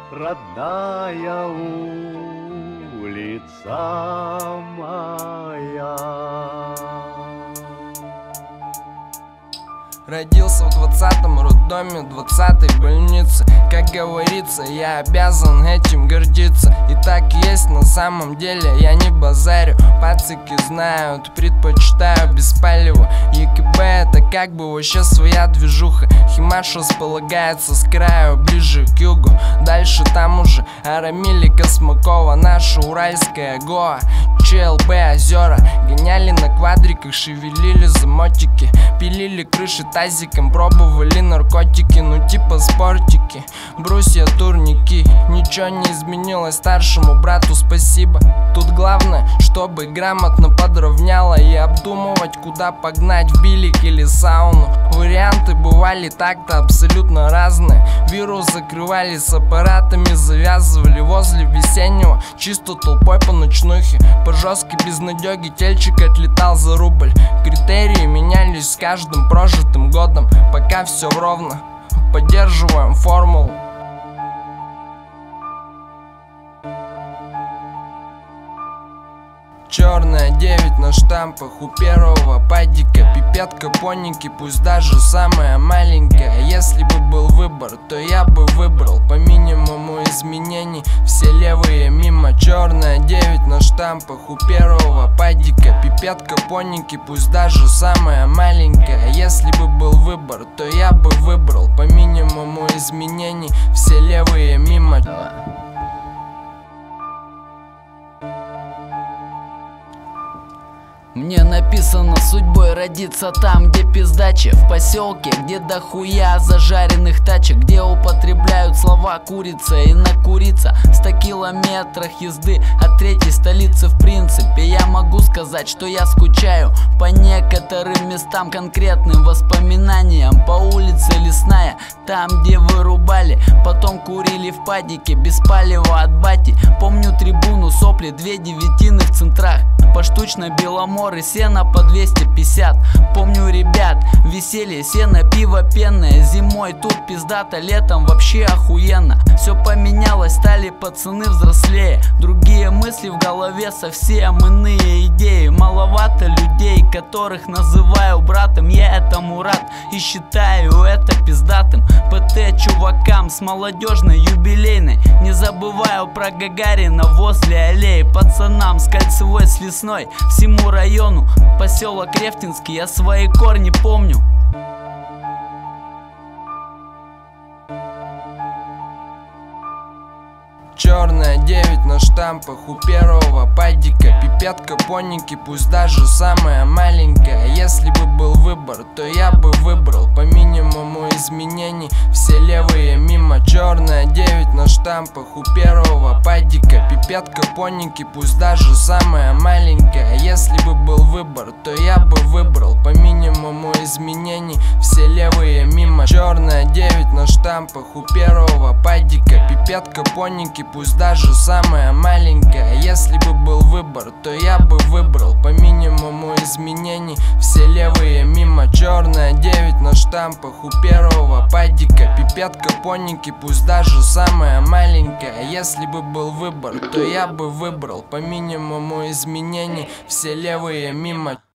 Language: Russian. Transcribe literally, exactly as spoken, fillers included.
родная улица моя. Родился в двадцатом роддоме, двадцатой больнице. Как говорится, я обязан этим гордиться. И так есть на самом деле, я не базарю. Пацики знают, предпочитаю без палева. ЕКБ это как бы вообще своя движуха. Химаш располагается с краю, ближе к югу. Дальше там уже Арамили, Космакова, наша уральская Гоа. ЧЛБ, озера, гоняли на квадриках, шевелили замотики, пилили крыши тазиком, пробовали наркотики, ну типа спортики, брусья, турники. Ничего не изменилось, старшему брату спасибо. Тут главное, чтобы грамотно подровняло и обдумывать, куда погнать, в билик или сауну. Варианты бывали так-то абсолютно разные. Вирус закрывали с аппаратами, завязывали возле весеннего, чисто толпой по ночнухе. По жесткой безнадеге тельчик отлетал за рубль. Критерии менялись с каждым прожитым годом. Пока все ровно, поддерживаем формулу. Черная девять на штампах у первого падика. Пипетка поники, пусть даже самая маленькая. Если бы был выбор, то я бы выбрал по минимуму изменений все левые мимо. Черная девять на штампах у первого падика. Пипетка поники, пусть даже самая маленькая. Если бы был выбор, то я бы выбрал по минимуму изменений все левые мимо. Мне написано судьбой родиться там, где пиздача. В поселке, где дохуя зажаренных тачек, где употребляют слова курица и накуриться. В ста километрах езды от третьей столицы. В принципе, я могу сказать, что я скучаю по некоторым местам, конкретным воспоминаниям. По улице Лесная, там, где вырубали, потом курили в падике, без палева от бати. Помню трибуну, сопли, две девятины в центрах, поштучно беломоры, сено по двести пятьдесят. Помню ребят, веселье, сено, пиво пенное. Зимой тут пиздато, летом вообще охуенно. Все поменялось, стали пацаны взрослее. Другие мысли в голове, совсем иные идеи. Маловато людей, которых называю братом. Я этому рад и считаю это пиздатым. ПТ чувакам с молодежной юбилейной. Не забываю про Гагарина возле аллеи. Пацанам с Кольцевой, с Лесной, всему району, поселок Рефтинский, я свои корни помню. Черная девять на штампах у первого падика. Пипетка поники, пусть даже самая маленькая. Если бы был выбор, то я бы выбрал по минимуму изменений все левые мимо. Черная девять на штампах у первого падика. Пипетка поники, пусть даже самая маленькая. Если бы был выбор, то я бы выбрал по минимуму изменений все левые мимо. Черная девять на штампах у первого падика. Пипетка поники, пусть даже самая маленькая. Если бы был выбор, то я бы выбрал по минимуму изменений все левые мимо. Черная девять на штампах у первого падика. Пипетка поники, пусть даже самая маленькая. Если бы был выбор, то я бы выбрал по минимуму изменений все левые мимо.